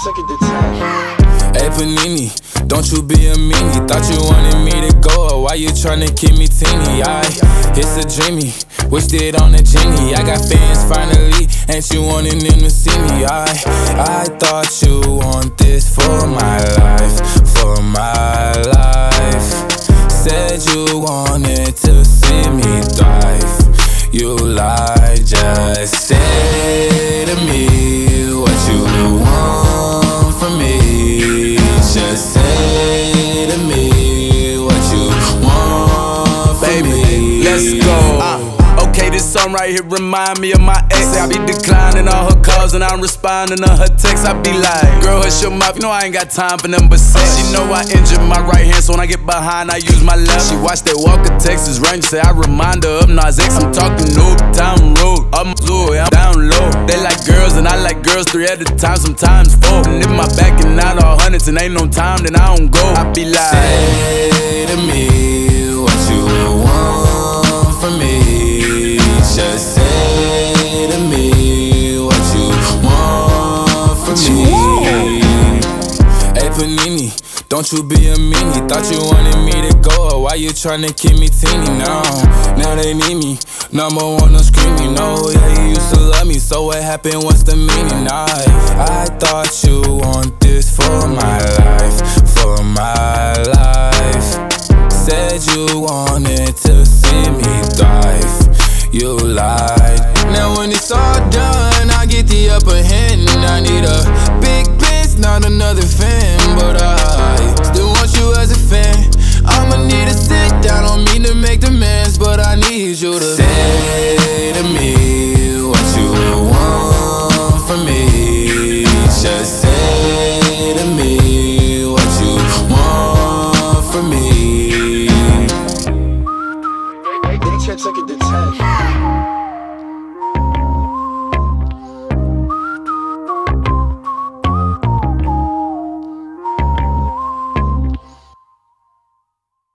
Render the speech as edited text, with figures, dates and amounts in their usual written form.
take it to 10. Hey Panini, don't you be a meanie. Thought you wanted me to go, or why you tryna keep me teeny? It's a dreamy, wished it on a genie. I got fans finally, ain't you wanting them to see me? I thought you want this for my life, for my life. Said you wanted to see me thrive. You lied, just say to me what you want from me. Just say to me what you want from me. Let's go. Okay, this song right here remind me of my ex. I be declining all her calls and I'm responding to her texts. I be like, girl, hush your mouth, you know I ain't got time for nothing but sex. She know I injured my right hand, so when I get behind, I use my left. She watch that Walker Texas Ranger, say I remind her of Nas X. I'm talking Old Town Road, I'm low, I'm down low. They like girls and I like girls 3 at a time, sometimes 4. And if my back and not all hundreds and ain't no time, then I don't go. I be like, say to me what you want from me. Just say to me what you want from me. Hey Panini, don't you be a meanie. Thought you wanted me to go, or why you tryna keep me teeny? Now they need me, number one, no screaming. No, yeah, you used to love me, so what happened, what's the meaning? I thought you want this for my life, for my life. Said you wanted to see me thrive. You lied. Now when it's all done, I get the upper hand, and I need a big bitch, not another fan.